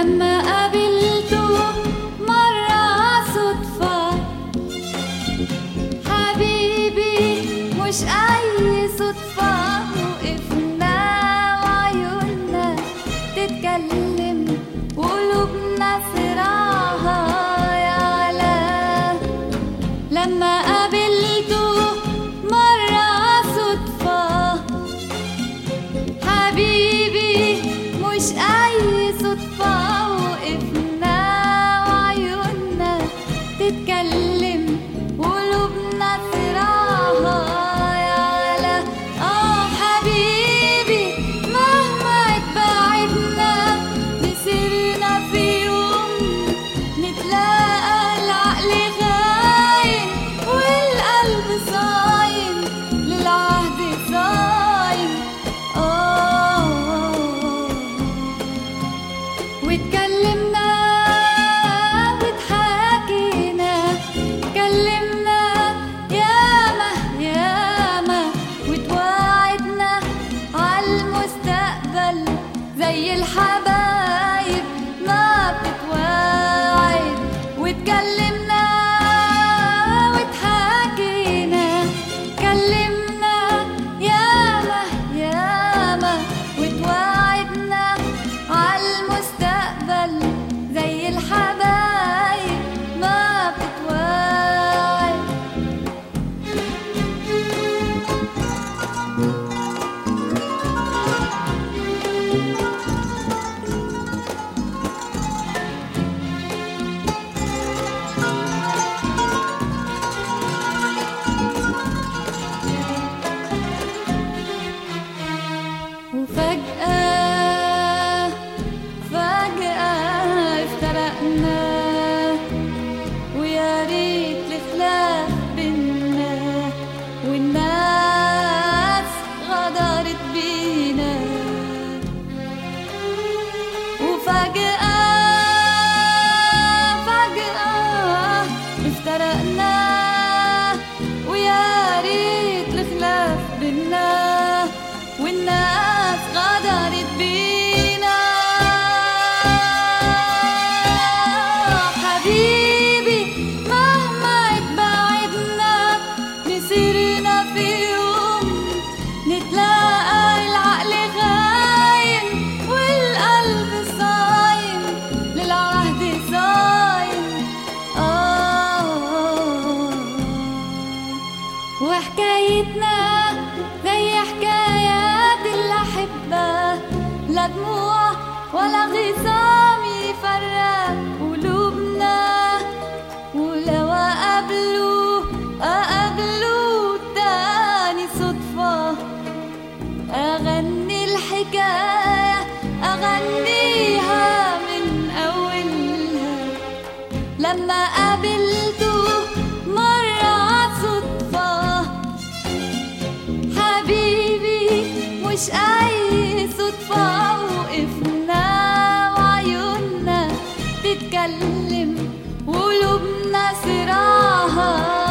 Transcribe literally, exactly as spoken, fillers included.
لما قابلته مرة صدفة، حبيبي مش أي صدفة، وقفنا وعيوننا تتكلم وقلوبنا صراعها يعلى. لما قابلته مرة صدفة، حبيبي مش أي صدفة، وقفنا وعيوننا تتكلم وقلوبنا صراعها يعلى. آه حبيبي مهما اتبعدنا مسيرنا في يوم نتلاقى، العقل غايم والقلب صايم للعهد صايم. آه واتكلمنا واتحاكينا، اتكلمنا ياما ياما، واتواعدنا عالمستقبل زي الحبايب ما بتتواعد. واتكلمنا واتحاكينا، اتكلمنا ياما ياما، واتواعدنا عالمستقبل زي الحبايب ما بتتواعد. وفجأة فجأة افترقنا، ويا ريت الخلاف بينا، والناس غدرت بينا. وفجأة فجأة افترقنا، ويا ريت الخلاف بينا، والناس غدرت بينا. حبيبي مهما اتبعدنا مسيرنا في يوم نتلاقى، العقل غايم والقلب صايم للعهد صايم. آه وحكايتنا زي حكايات الأحبة، لا دموع ولا غصام يفرق قلوبنا. ولو أقابلوا أقابلوا تاني صدفة، أغني الحكاية أغنيها من أولها. لما قابلته مرة صدفة، حبيبي مش أي صدفة، وقفنا وعيوننا تتكلم وقلوبنا صراعها